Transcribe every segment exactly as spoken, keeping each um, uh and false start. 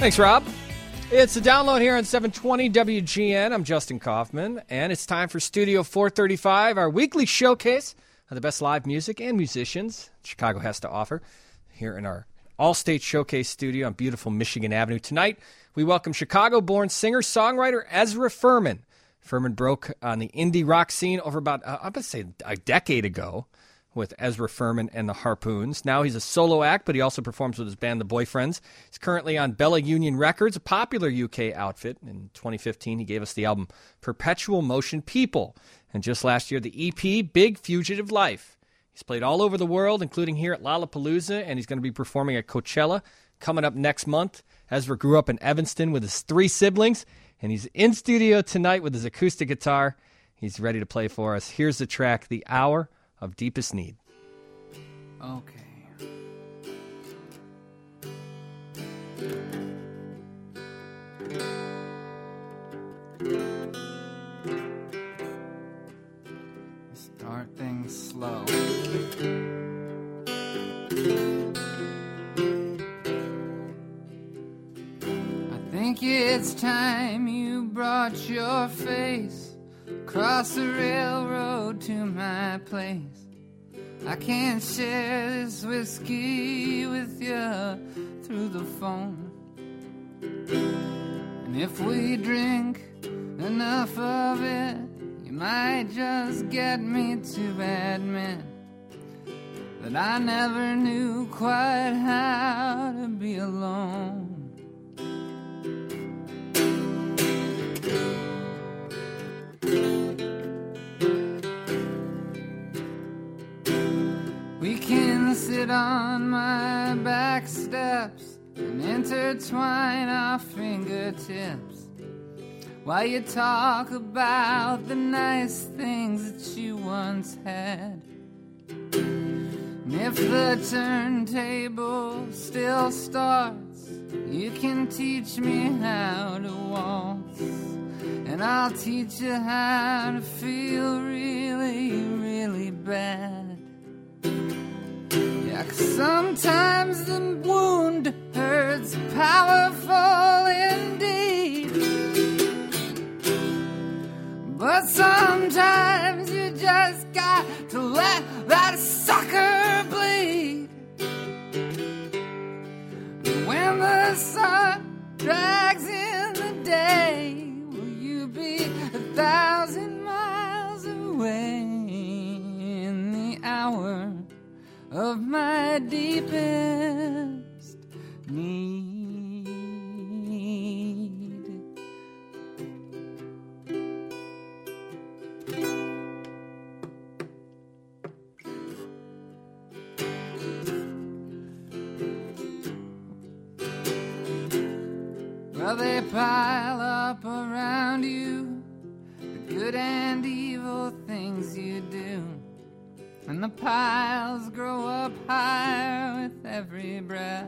Thanks, Rob. It's a download here on seven twenty W G N. I'm Justin Kaufman, and it's time for Studio four thirty-five, our weekly showcase of the best live music and musicians Chicago has to offer here in our All-State Showcase studio on beautiful Michigan Avenue. Tonight, we welcome Chicago-born singer-songwriter Ezra Furman. Furman broke on the indie rock scene over about, uh, I'm going to say, a decade ago with Ezra Furman and the Harpoons. Now he's a solo act, but he also performs with his band, The Boyfriends. He's currently on Bella Union Records, a popular U K outfit. In twenty fifteen, he gave us the album Perpetual Motion People. And just last year, the E P, Big Fugitive Life. He's played all over the world, including here at Lollapalooza, and he's going to be performing at Coachella coming up next month. Ezra grew up in Evanston with his three siblings, and he's in studio tonight with his acoustic guitar. He's ready to play for us. Here's the track, The Hour of Deepest Need. Okay. Start things slow. I think it's time you brought your face across the railroad to my place. I can't share this whiskey with you through the phone. And if we drink enough of it, you might just get me to admit that I never knew quite how to be alone. We can sit on my back steps and intertwine our fingertips while you talk about the nice things that you once had. And if the turntable still starts, you can teach me how to waltz, and I'll teach you how to feel really, really bad. Yeah, 'cause sometimes the wound hurts powerful indeed, but sometimes you just got to let that sucker bleed. When the sun drags in the day, will you be a thousand miles away in the hour of my deepest need? Well, they pile up around you, the good and evil things you do, and the piles grow up higher with every breath.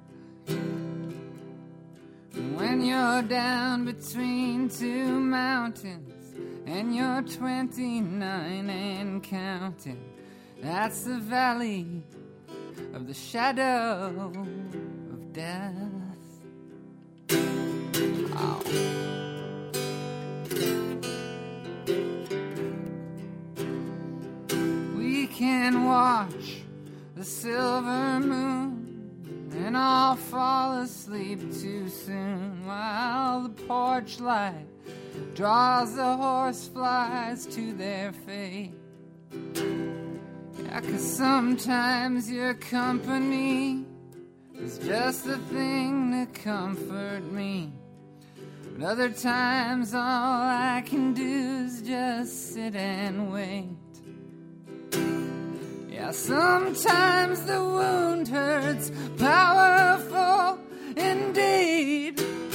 And when you're down between two mountains and you're twenty-nine and counting, that's the valley of the shadow of death. Oh. We can watch the silver moon and all fall asleep too soon, while the porch light draws the horseflies to their fate. Yeah, 'cause sometimes your company is just the thing to comfort me, but other times all I can do is just sit and wait. Yeah, sometimes the wound hurts powerful indeed,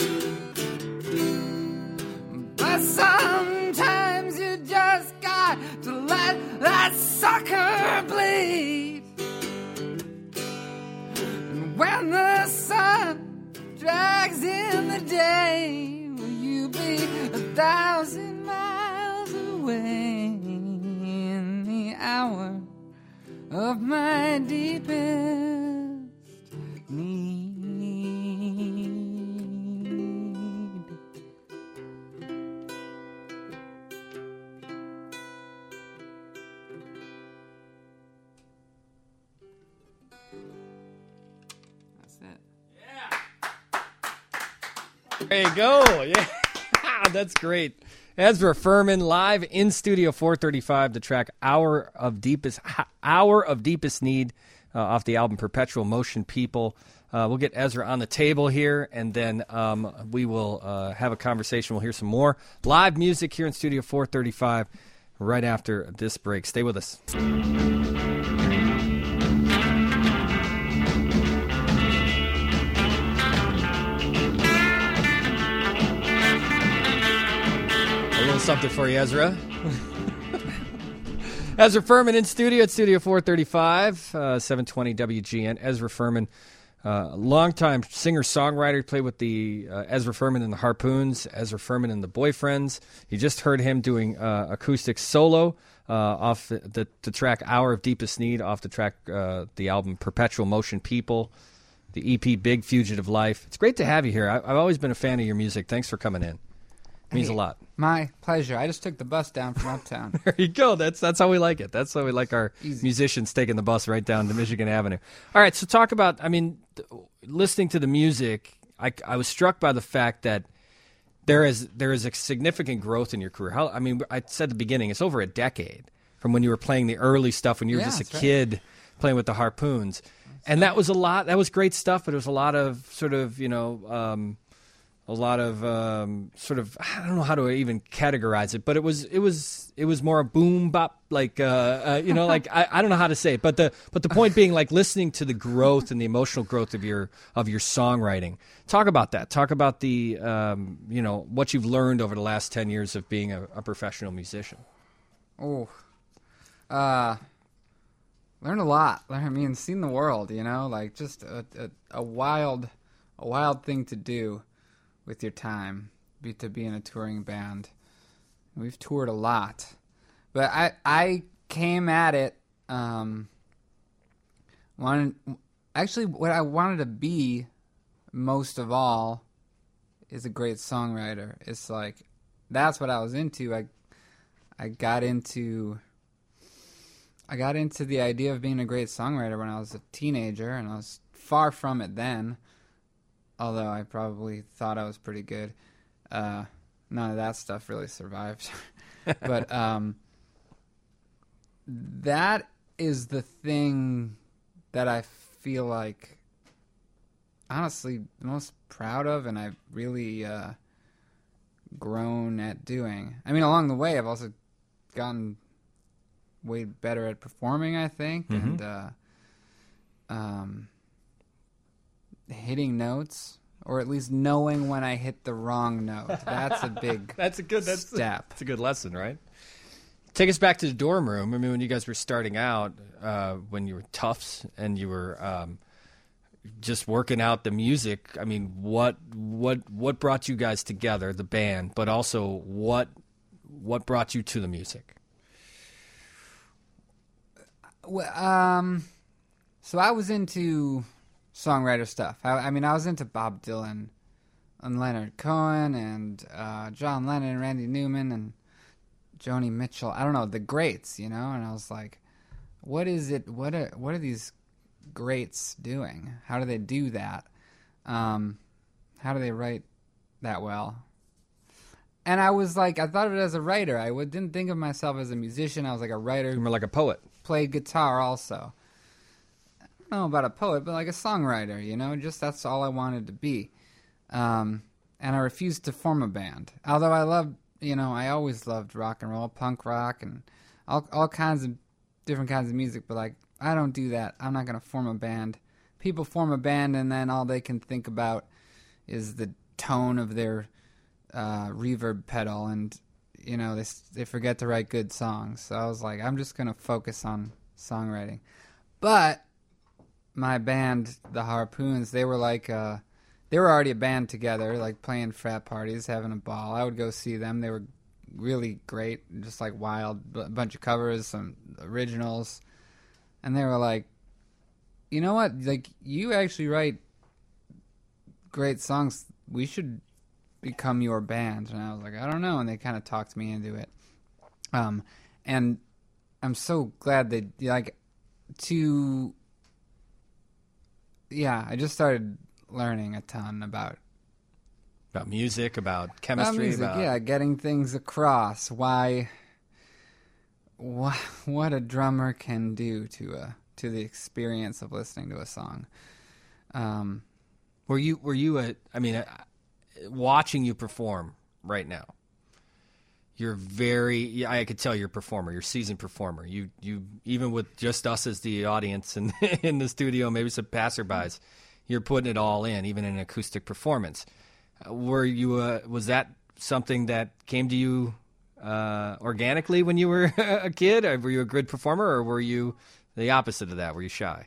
but sometimes you just got to let that sucker bleed. And when the sun drags in the day, will you be a thousand miles away in the hour of my deepest need? There you go. Yeah, that's great. Ezra Furman live in Studio four thirty-five, the track "Hour of Deepest Hour of Deepest Need" uh, off the album "Perpetual Motion People." Uh, we'll get Ezra on the table here, and then um, we will uh, have a conversation. We'll hear some more live music here in Studio four thirty-five right after this break. Stay with us. A little something for you, Ezra. Ezra Furman in studio at Studio four thirty-five, uh, seven twenty W G N. Ezra Furman, uh, longtime singer-songwriter. He played with the uh, Ezra Furman and the Harpoons, Ezra Furman and the Boyfriends. You just heard him doing uh, acoustic solo uh, off the, the, the track "Hour of Deepest Need" off the track, uh, the album "Perpetual Motion People," the E P "Big Fugitive Life." It's great to have you here. I, I've always been a fan of your music. Thanks for coming in. It means Hey, a lot. My pleasure. I just took the bus down from uptown. There you go. That's that's how we like it. That's how we like our Easy. musicians taking the bus right down to Michigan Avenue. All right, so talk about, I mean, th- listening to the music, I, I was struck by the fact that there is there is a significant growth in your career. How, I mean, I said at the beginning, it's over a decade from when you were playing the early stuff, when you were Yeah, just a that's right. kid playing with the Harpoons. And that was a lot. That was great stuff, but it was a lot of sort of, you know, um, a lot of um, sort of, I don't know how to even categorize it, but it was it was it was more a boom bop, like uh, uh, you know, like I, I don't know how to say it, but the but the point being, like, listening to the growth and the emotional growth of your of your songwriting. Talk about that. Talk about the um, you know, what you've learned over the last ten years of being a, a professional musician. Oh, uh, learned a lot. I mean, seen the world. You know, like just a, a, a wild, a wild thing to do with your time, be to be in a touring band. We've toured a lot, but I I came at it. Um, wanted actually what I wanted to be most of all is a great songwriter. It's like that's what I was into. I I got into I got into the idea of being a great songwriter when I was a teenager, and I was far from it then. Although I probably thought I was pretty good. Uh, none of that stuff really survived. But um, that is the thing that I feel like, honestly, most proud of, and I've really uh, grown at doing. I mean, along the way, I've also gotten way better at performing, I think, Mm-hmm. and uh, um, hitting notes, or at least knowing when I hit the wrong note. That's a big That's a good that's step. That's a good lesson, right? Take us back to the dorm room. I mean, when you guys were starting out, uh, when you were toughs and you were um, just working out the music. I mean, what what what brought you guys together, the band, but also what what brought you to the music? Well, um, so I was into songwriter stuff. I, I mean, I was into Bob Dylan and Leonard Cohen and uh, John Lennon and Randy Newman and Joni Mitchell. I don't know, the greats, you know. And I was like, what is it? What are what are these greats doing? How do they do that? Um, how do they write that well? And I was like, I thought of it as a writer. I w- didn't think of myself as a musician. I was like a writer. You were like a poet. Played guitar also. I don't know about a poet, but like a songwriter, you know, just that's all I wanted to be. Um, and I refused to form a band. Although I loved, you know, I always loved rock and roll, punk rock, and all all kinds of different kinds of music, but like, I don't do that. I'm not going to form a band. People form a band and then all they can think about is the tone of their uh, reverb pedal, and you know, they they forget to write good songs. So I was like, I'm just going to focus on songwriting. But my band, the Harpoons, they were like, uh, they were already a band together, like playing frat parties, having a ball. I would go see them. They were really great, just like wild, a bunch of covers, some originals. And they were like, you know what? Like, you actually write great songs. We should become your band. And I was like, I don't know. And they kind of talked me into it. Um, and I'm so glad they, like, to, yeah, I just started learning a ton about About music, about chemistry, about music, about yeah, getting things across. Why, what, what a drummer can do to a to the experience of listening to a song. Um, were you were you a? I mean, uh, watching you perform right now, you're very. I could tell you're a performer. You're a seasoned performer. You you even with just us as the audience and in the studio, maybe some passerbys, you're putting it all in, even in an acoustic performance. Were you? Uh, was that something that came to you uh, organically when you were a kid? Or were you a good performer, or were you the opposite of that? Were you shy?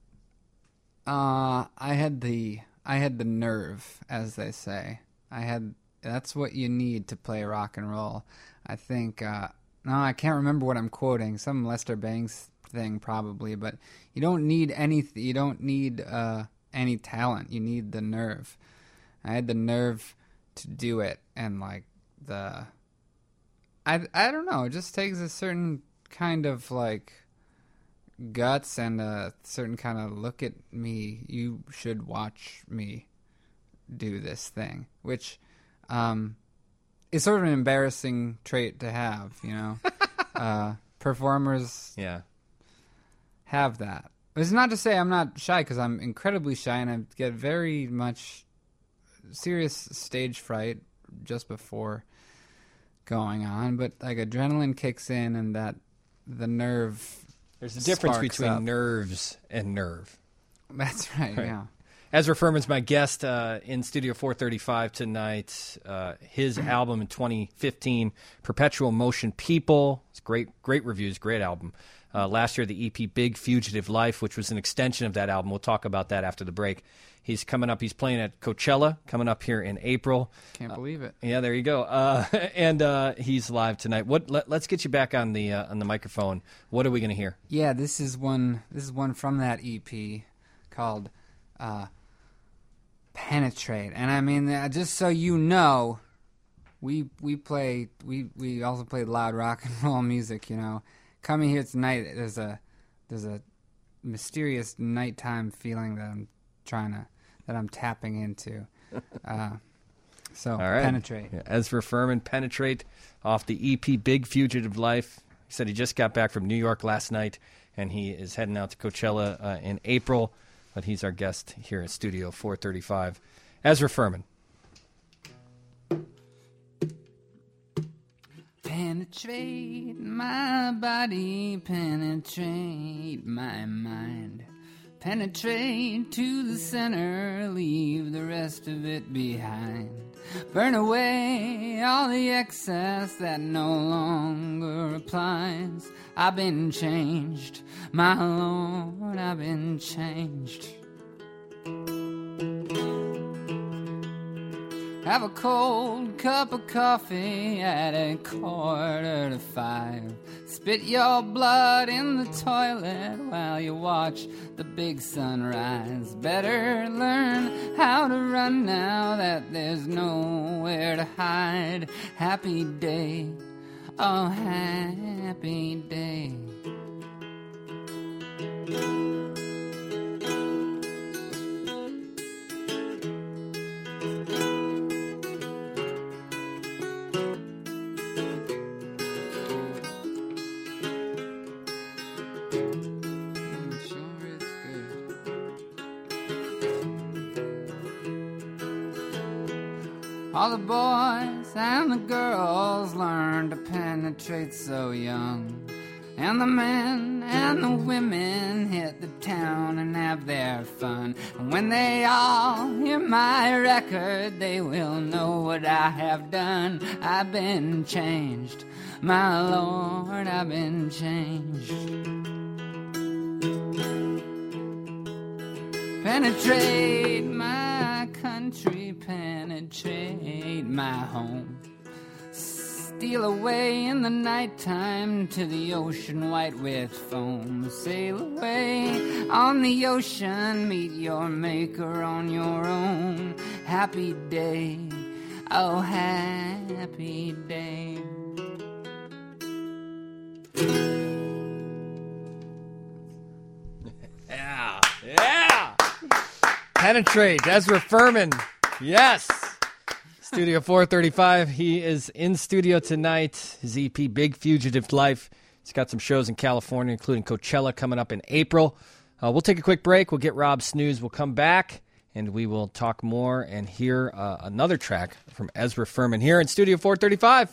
Uh, I had the I had the nerve, as they say. I had that's what you need to play rock and roll. I think. Uh, no, I can't remember what I'm quoting. Some Lester Bangs thing probably, but you don't need any. You don't need uh, any talent. You need the nerve. I had the nerve to do it, and like the, I, I don't know, it just takes a certain kind of like guts and a certain kind of look at me, you should watch me do this thing, which um, is sort of an embarrassing trait to have, you know. uh, performers yeah. have that. It's not to say I'm not shy, because I'm incredibly shy, and I get very much serious stage fright just before going on, but like adrenaline kicks in, and that the nerve. There's a difference between up. nerves and nerve. That's right. right. Yeah. Ezra Furman's my guest uh, in Studio four thirty-five tonight. Uh, his album in twenty fifteen, Perpetual Motion People. It's great, great reviews, great album. Uh, last year, the E P Big Fugitive Life, which was an extension of that album. We'll talk about that after the break. He's coming up. He's playing at Coachella, coming up here in April. Can't uh, believe it. Yeah, there you go. Uh, and uh, he's live tonight. What? Let, let's get you back on the uh, on the microphone. What are we going to hear? Yeah, this is one. This is one from that E P called uh, "Penetrate." And I mean, uh, just so you know, we we play we we also play loud rock and roll music. You know, coming here tonight, there's a there's a mysterious nighttime feeling that I'm trying to. that I'm tapping into. Uh, so, all right. Penetrate. Yeah, Ezra Furman, Penetrate, off the E P Big Fugitive Life. He said he just got back from New York last night, and he is heading out to Coachella uh, in April, but he's our guest here at Studio four thirty-five. Ezra Furman. Penetrate my body, penetrate my mind. Penetrate to the center, leave the rest of it behind. Burn away all the excess that no longer applies. I've been changed, my Lord, I've been changed. Have a cold cup of coffee at a quarter to five. Spit your blood in the toilet while you watch the big sunrise. Better learn how to run now that there's nowhere to hide. Happy day, oh happy day. All the boys and the girls learn to penetrate so young. And the men and the women hit the town and have their fun. And when they all hear my record, they will know what I have done. I've been changed, my Lord, I've been changed. Penetrate my country, penetrate my home. Steal away in the nighttime to the ocean white with foam. Sail away on the ocean, meet your maker on your own. Happy day, oh happy day. Yeah, yeah. Penetrate, Ezra Furman. Yes. Studio four thirty-five. He is in studio tonight. His E P, Big Fugitive Life. He's got some shows in California, including Coachella coming up in April. Uh, we'll take a quick break. We'll get Rob's snooze. We'll come back, and we will talk more and hear uh, another track from Ezra Furman here in Studio four thirty-five.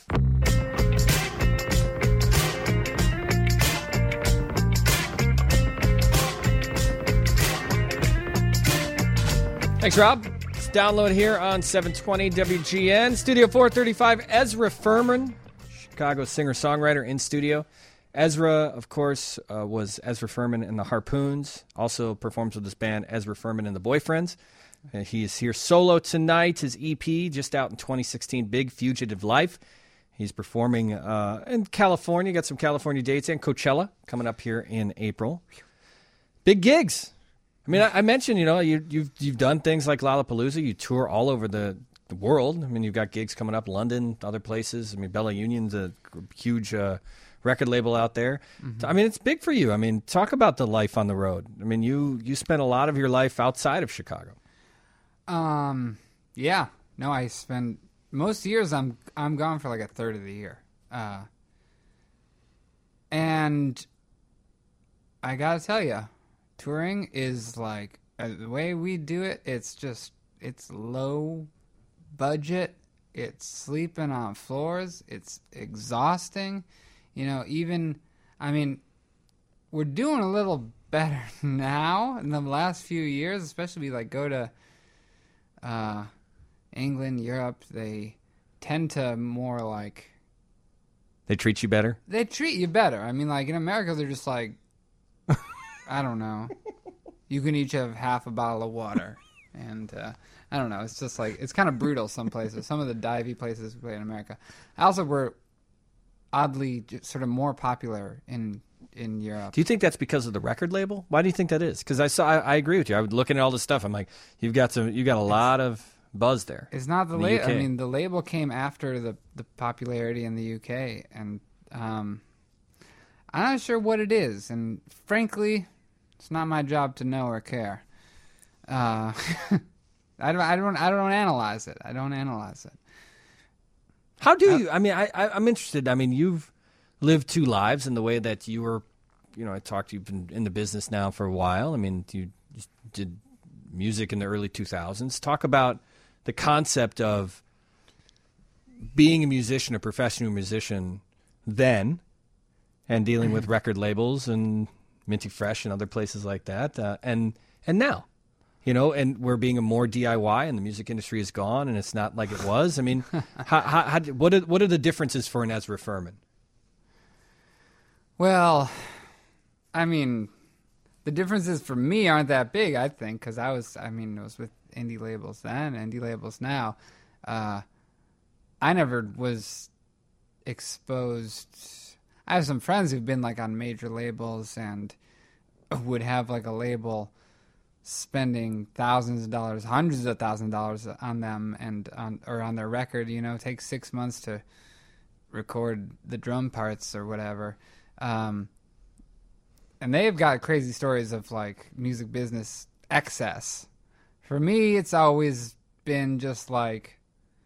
Thanks, Rob. It's download here on seven twenty W G N. Studio four thirty-five, Ezra Furman, Chicago singer-songwriter in studio. Ezra, of course, uh, was Ezra Furman in the Harpoons. Also performs with this band, Ezra Furman and the Boyfriends. Uh, he is here solo tonight. His E P, just out in twenty sixteen, Big Fugitive Life. He's performing uh, in California. Got some California dates and Coachella coming up here in April. Big gigs. I mean, I, I mentioned, you know, you, you've you've done things like Lollapalooza. You tour all over the, the world. I mean, you've got gigs coming up, London, other places. I mean, Bella Union's a huge uh, record label out there. Mm-hmm. I mean, it's big for you. I mean, talk about the life on the road. I mean, you you spent a lot of your life outside of Chicago. Um, yeah. No, I spend most years I'm I'm gone for like a third of the year. Uh, and I gotta tell you, touring is like, uh, the way we do it, it's just, it's low budget, it's sleeping on floors, it's exhausting, you know, even, I mean, we're doing a little better now in the last few years, especially like go to uh, England, Europe, they tend to more like... They treat you better? They treat you better. I mean, like in America, they're just like, I don't know. You can each have half a bottle of water. And uh, I don't know. It's just like, it's kind of brutal some places. Some of the divey places we play in America. Also, we're oddly sort of more popular in in Europe. Do you think that's because of the record label? Why do you think that is? Because I saw, I, I agree with you. I was looking at all this stuff. I'm like, you've got some, you got a lot it's, of buzz there. It's not the label. I mean, the label came after the the popularity in the U K, and um, I'm not sure what it is. And frankly, it's not my job to know or care. Uh, I don't. I don't. I don't analyze it. I don't analyze it. How do you? I mean, I, I I'm interested. I mean, you've lived two lives in the way that you were. You know, I talked to you. You've been in the business now for a while. I mean, you did music in the early two thousands. Talk about the concept of being a musician, a professional musician, then, and dealing with record labels and Minty Fresh and other places like that, uh, and and now, you know, and we're being a more D I Y, and the music industry is gone, and it's not like it was. I mean, how, how, how, what are what are the differences for an Ezra Furman? Well, I mean, the differences for me aren't that big, I think, because I was, I mean, it was with indie labels then, indie labels now. Uh, I never was exposed. I have some friends who've been like on major labels and would have like a label spending thousands of dollars, hundreds of thousands of dollars on them and on or on their record. You know, it takes six months to record the drum parts or whatever. Um, and they've got crazy stories of like music business excess. For me, it's always been just like,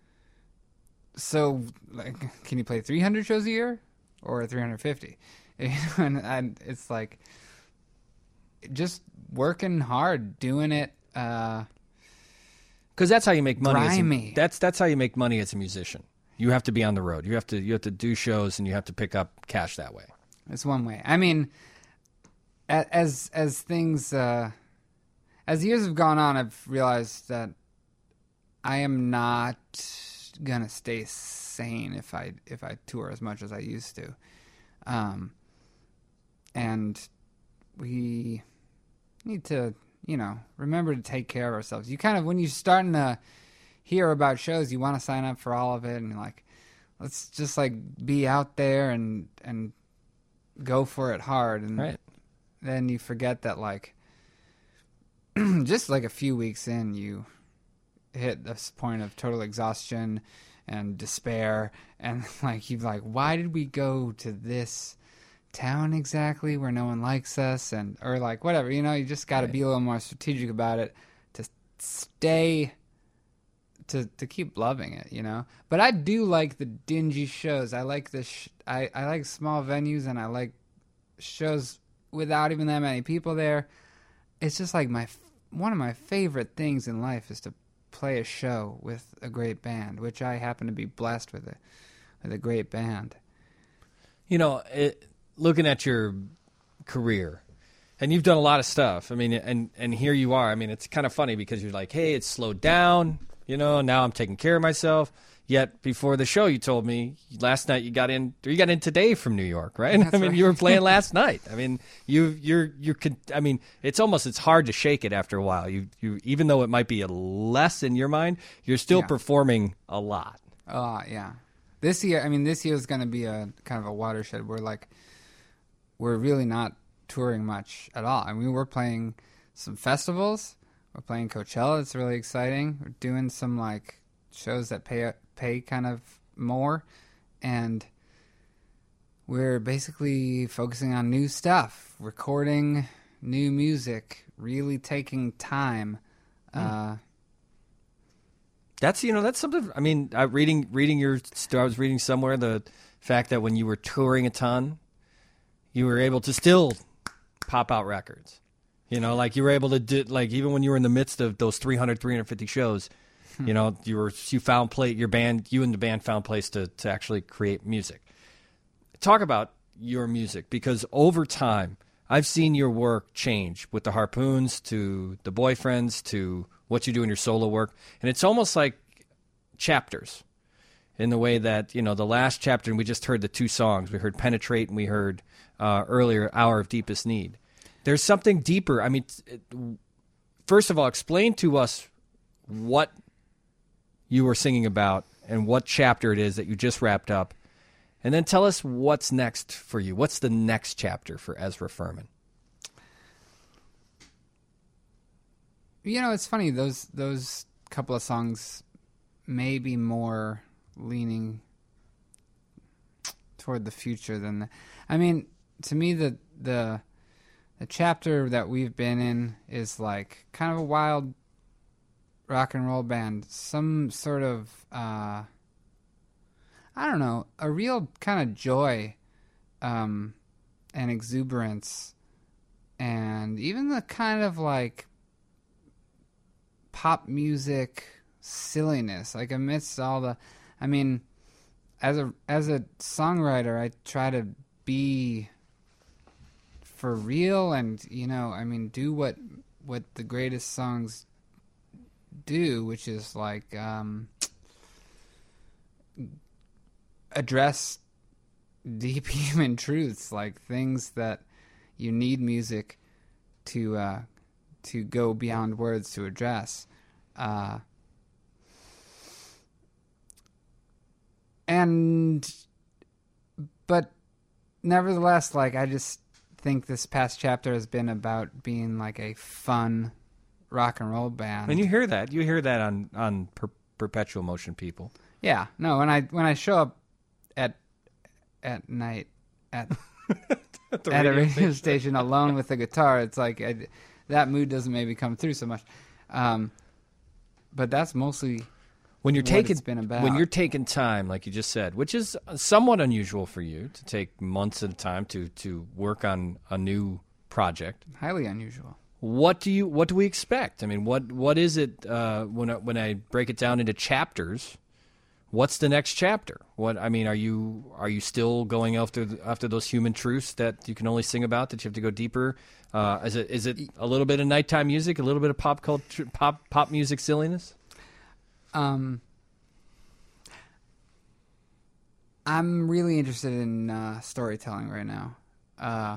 so like, can you play three hundred shows a year or three hundred fifty? and, and it's like just working hard, doing it. Because uh, that's how you make money. Grimy. As a, that's that's how you make money as a musician. You have to be on the road. You have to you have to do shows, and you have to pick up cash that way. It's one way. I mean, as as things uh, as years have gone on, I've realized that I am not gonna stay sane if I if I tour as much as I used to, um, and we need to, you know, remember to take care of ourselves. You kind of, when you're starting to hear about shows, you want to sign up for all of it, and you're like, let's just like be out there and and go for it hard, and right. Then you forget that like just like a few weeks in, you hit this point of total exhaustion and despair, and like you're like, why did we go to this town exactly where no one likes us, and or like whatever, you know, you just got to right. be a little more strategic about it to stay to to keep loving it, you know. But I do like the dingy shows. I like the sh- I I like small venues, and I like shows without even that many people there. It's just like my one of my favorite things in life is to play a show with a great band, which I happen to be blessed with a with a great band. You know, it, looking at your career, and you've done a lot of stuff. I mean, and and here you are. I mean, it's kind of funny because you're like, hey, it's slowed down. You know, now I'm taking care of myself. Yet before the show, you told me last night you got in. Or you got in today from New York, right? That's I mean, right. you were playing last night. I mean, you you're you're. I mean, it's almost it's hard to shake it after a while. You you even though it might be a less in your mind, you're still Yeah. performing a lot. Uh, yeah. This year, I mean, this year is going to be a kind of a watershed. We're like, we're really not touring much at all. I mean, we're playing some festivals. We're playing Coachella. It's really exciting. We're doing some like shows that pay pay kind of more, and we're basically focusing on new stuff, recording new music, really taking time. Uh, That's you know that's something. I mean, I reading reading your. I was reading somewhere the fact that when you were touring a ton, you were able to still pop out records. You know, like you were able to do like even when you were in the midst of those three hundred, three hundred fifty shows, you know, you were you found play your band, you and the band found place to to actually create music. Talk about your music because over time I've seen your work change with the Harpoons to the Boyfriends to what you do in your solo work, and it's almost like chapters in the way that, you know, the last chapter, and we just heard the two songs. We heard Penetrate and we heard uh, earlier Hour of Deepest Need. There's something deeper. I mean, it, first of all, explain to us what you were singing about and what chapter it is that you just wrapped up, and then tell us what's next for you. What's the next chapter for Ezra Furman? You know, it's funny, those those couple of songs may be more leaning toward the future than the, I mean, to me the the the chapter that we've been in is like kind of a wild rock and roll band, some sort of uh I don't know, a real kind of joy um and exuberance, and even the kind of like pop music silliness, like amidst all the, I mean, as a as a songwriter, I try to be for real, and you know, I mean, do what what the greatest songs do, which is like um, address deep human truths, like things that you need music to uh, to go beyond words to address. Uh, and, but nevertheless, like, I just think this past chapter has been about being like a fun rock and roll band. And you hear that. You hear that on, on per, Perpetual Motion, people. Yeah. No, when I, when I show up at, at night at, At, the at radio a radio station. station alone with a guitar, it's like, I, that mood doesn't maybe come through so much. Um, but that's mostly When you're what taking it's been about. when you're taking time, like you just said, which is somewhat unusual for you to take months at a time to to work on a new project. highly unusual. What do you what do we expect? I mean, what what is it uh, when I, when I break it down into chapters? What's the next chapter? What I mean, are you are you still going after after those human truths that you can only sing about? That you have to go deeper? Uh, is it is it a little bit of nighttime music, a little bit of pop culture, pop pop music silliness? Um, I'm really interested in uh, storytelling right now. Uh,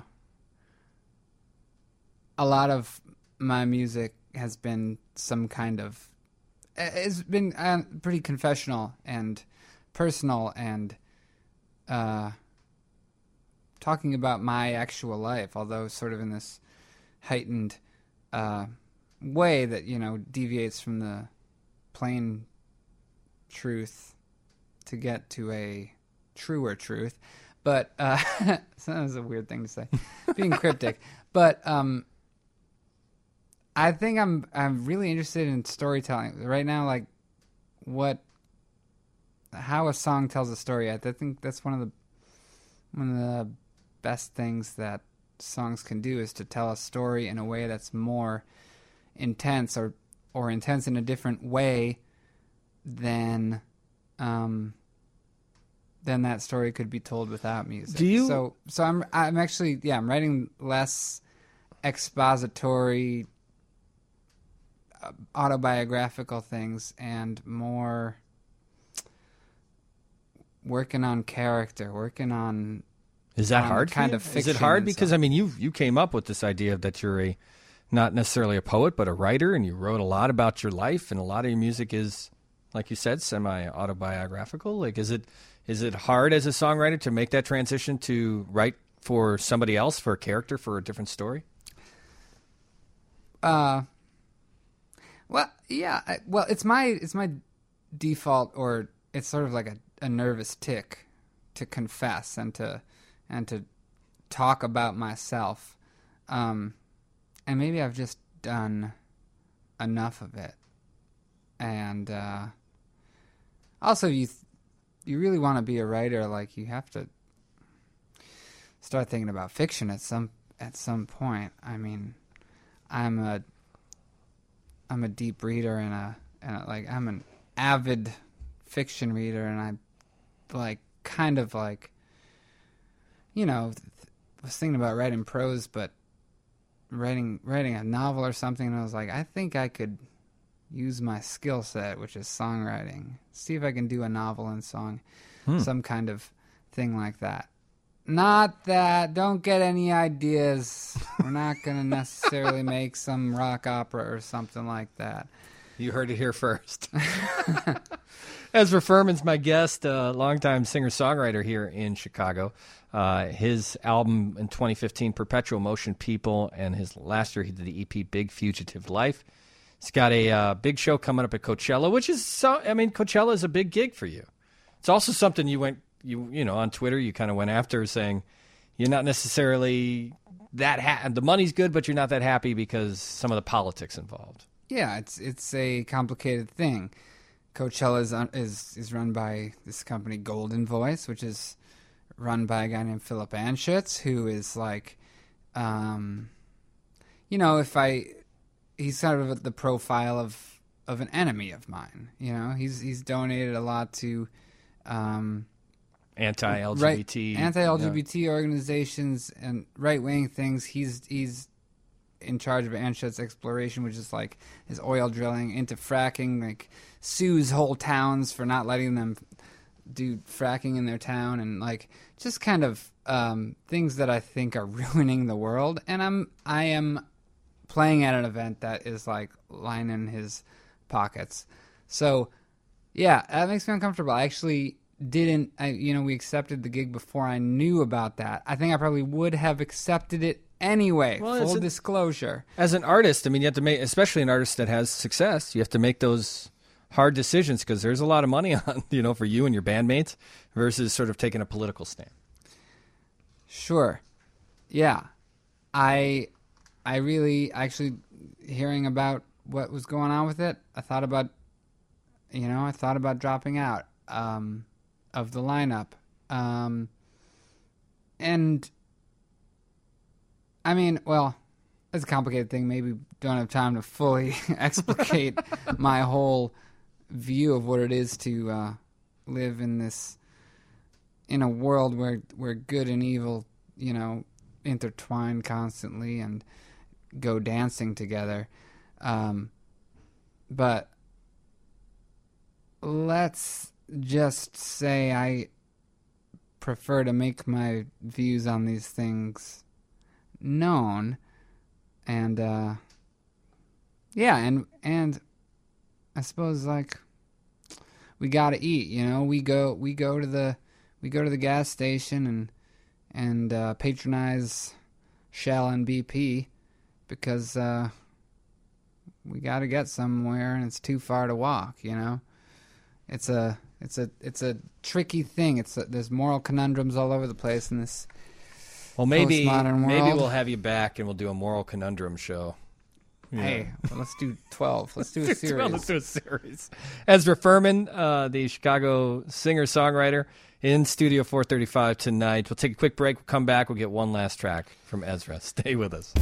a lot of my music has been some kind of, it's been uh, pretty confessional and personal and uh, talking about my actual life, although sort of in this heightened uh, way that, you know, deviates from the plain truth to get to a truer truth. But uh that was a weird thing to say, being cryptic. But um I think I'm I'm really interested in storytelling right now. Like, what how a song tells a story. I think that's one of the one of the best things that songs can do is to tell a story in a way that's more intense or or intense in a different way than um than that story could be told without music. Do you So so I'm I'm actually yeah, I'm writing less expository uh, autobiographical things and more working on character, working on Is that on hard? for kind you? of Is it fiction hard and because stuff. I mean you you came up with this idea that you're a not necessarily a poet but a writer, and you wrote a lot about your life, and a lot of your music is, like you said, semi autobiographical. Like, is it is it hard as a songwriter to make that transition to write for somebody else, for a character, for a different story? Uh, well, yeah. I, well, it's my it's my default, or it's sort of like a, a nervous tick to confess and to and to talk about myself. Um, and maybe I've just done enough of it. And uh, also, you th- you really want to be a writer, like you have to start thinking about fiction at some at some point. I mean, I'm a I'm a deep reader and a and a, like I'm an avid fiction reader, and I like kind of like you know th- was thinking about writing prose, but writing writing a novel or something, and I was like, I think I could use my skill set, which is songwriting. See if I can do a novel and song, hmm. some kind of thing like that. Not that, don't get any ideas. We're not going to necessarily make some rock opera or something like that. You heard it here first. Ezra Furman's my guest, a uh, longtime singer-songwriter here in Chicago. Uh, his album in twenty fifteen, Perpetual Motion People, and his last year he did the E P Big Fugitive Life. He's got a uh, big show coming up at Coachella, which is, so, I mean, Coachella is a big gig for you. It's also something you went, you you know, on Twitter, you kind of went after saying you're not necessarily that, ha- the money's good, but you're not that happy because some of the politics involved. Yeah, it's it's a complicated thing. Coachella is, is, is run by this company, Golden Voice, which is run by a guy named Philip Anschutz, who is like, um, you know, if I... he's sort of the profile of, of an enemy of mine. You know, he's he's donated a lot to um, anti-L G B T right, anti-L G B T yeah. organizations and right-wing things. He's he's in charge of Anschutz Exploration, which is like his oil drilling, into fracking. Like sues whole towns for not letting them do fracking in their town, and like just kind of um, things that I think are ruining the world. And I'm I am. playing at an event that is like lining his pockets. So yeah, that makes me uncomfortable. I actually didn't, I, you know, we accepted the gig before I knew about that. I think I probably would have accepted it anyway. Well, full a, disclosure. As an artist, I mean, you have to make, especially an artist that has success, you have to make those hard decisions because there's a lot of money on, you know, for you and your bandmates versus sort of taking a political stand. Sure. Yeah. I... I really, actually, hearing about what was going on with it, I thought about, you know, I thought about dropping out um, of the lineup. Um, and, I mean, well, it's a complicated thing. Maybe don't have time to fully explicate my whole view of what it is to uh, live in this, in a world where, where good and evil, you know, intertwine constantly and go dancing together. Um, but let's just say I prefer to make my views on these things known. And, uh, yeah, and, and I suppose, like, we gotta eat, you know, we go, we go to the, we go to the gas station and, and, uh, patronize Shell and B P because, uh, we gotta get somewhere and it's too far to walk, you know? It's a, it's a, it's a tricky thing. It's a, there's moral conundrums all over the place in this Well, maybe postmodern world. Maybe we'll have you back and we'll do a moral conundrum show Yeah. Hey, well, let's do twelve. Let's do a series. Well, let's do a series. Ezra Furman, uh, the Chicago singer-songwriter, in Studio four thirty-five tonight. We'll take a quick break. We'll come back. We'll get one last track from Ezra. Stay with us.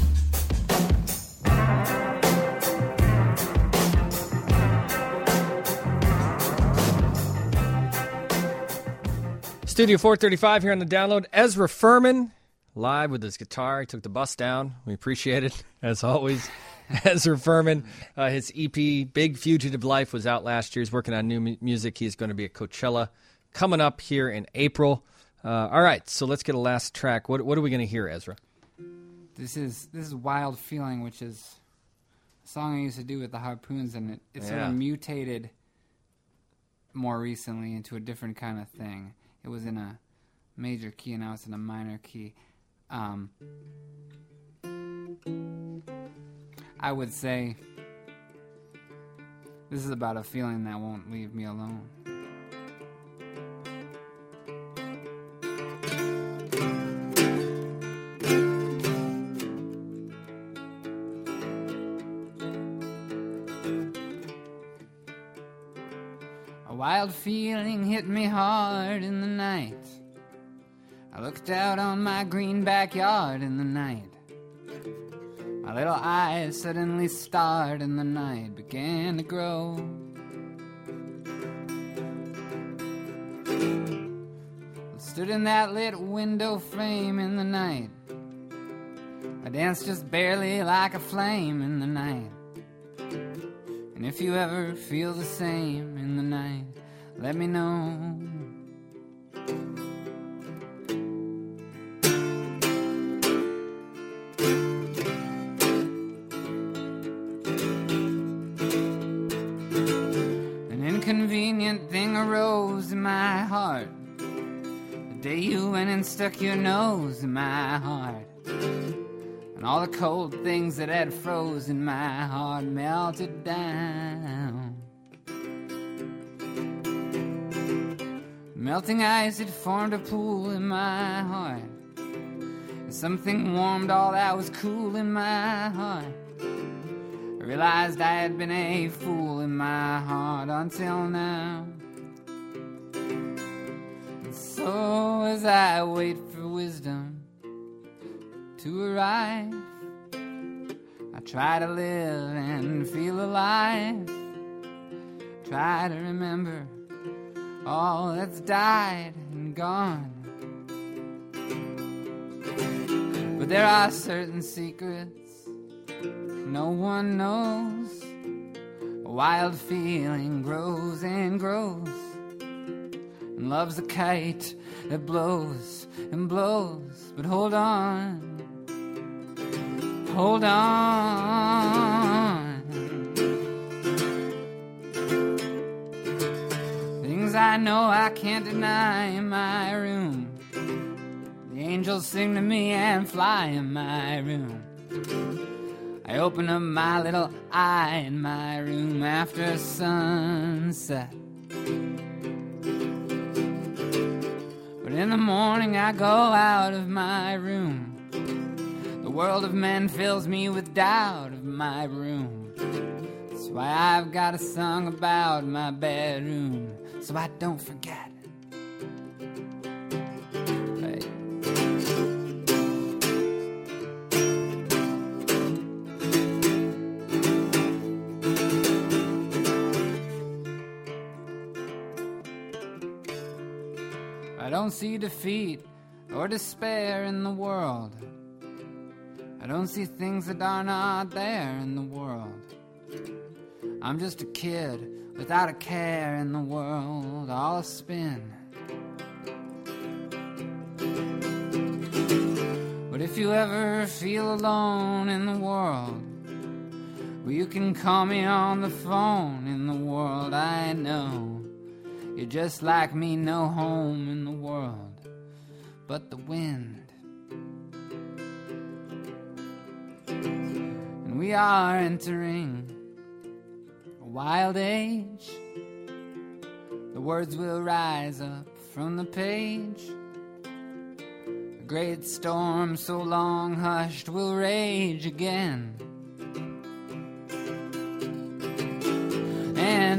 Studio four thirty-five here on the download. Ezra Furman, live with his guitar. He took the bus down. We appreciate it, as always. Ezra Furman, uh, his E P, Big Fugitive Life, was out last year. He's working on new mu- music. He's going to be at Coachella coming up here in April. Uh, all right, so let's get a last track. What what are we going to hear, Ezra? This is this is Wild Feeling, which is a song I used to do with the Harpoons, and it, it sort Yeah. of mutated more recently into a different kind of thing. It was in a major key, and now it's in a minor key. Um, I would say this is about a feeling that won't leave me alone. A wild feeling hit me hard in the night. I looked out on my green backyard in the night. My little eyes suddenly starred and the night began to grow. I stood in that lit window frame in the night. I danced just barely like a flame in the night. And if you ever feel the same in the night, let me know. Inconvenient thing arose in my heart the day you went and stuck your nose in my heart, and all the cold things that had froze in my heart melted down. Melting ice had formed a pool in my heart, and something warmed all that was cool in my heart. I realized I had been a fool in my heart until now. And so as I wait for wisdom to arrive, I try to live and feel alive. Try to remember all that's died and gone. But there are certain secrets no one knows. A wild feeling grows and grows, and love's a kite that blows and blows. But hold on, hold on. Things I know I can't deny in my room. The angels sing to me and fly in my room. I open up my little eye in my room after sunset. But in the morning I go out of my room. The world of men fills me with doubt of my room. That's why I've got a song about my bedroom, so I don't forget. I don't see defeat or despair in the world. I don't see things that are not there in the world. I'm just a kid without a care in the world, all a spin. But if you ever feel alone in the world, well, you can call me on the phone in the world. I know you're just like me, no home in the world but the wind. And we are entering a wild age. The words will rise up from the page. A great storm so long hushed will rage again.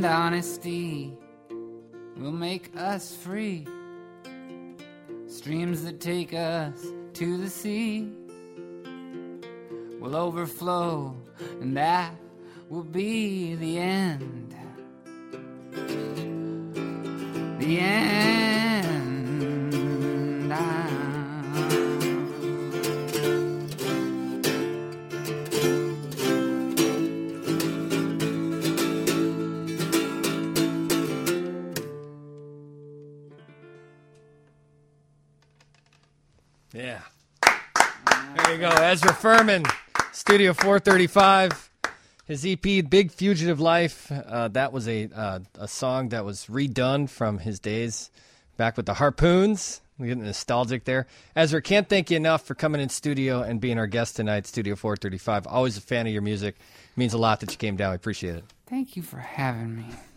and honesty will make us free. Streams that take us to the sea will overflow, and that will be the end. The end. Ah. Yeah. There you go. Ezra Furman, Studio four thirty-five. His E P, Big Fugitive Life, uh, that was a uh, a song that was redone from his days back with the Harpoons. We're getting nostalgic there. Ezra, can't thank you enough for coming in studio and being our guest tonight, Studio four thirty-five. Always a fan of your music. It means a lot that you came down. We appreciate it. Thank you for having me.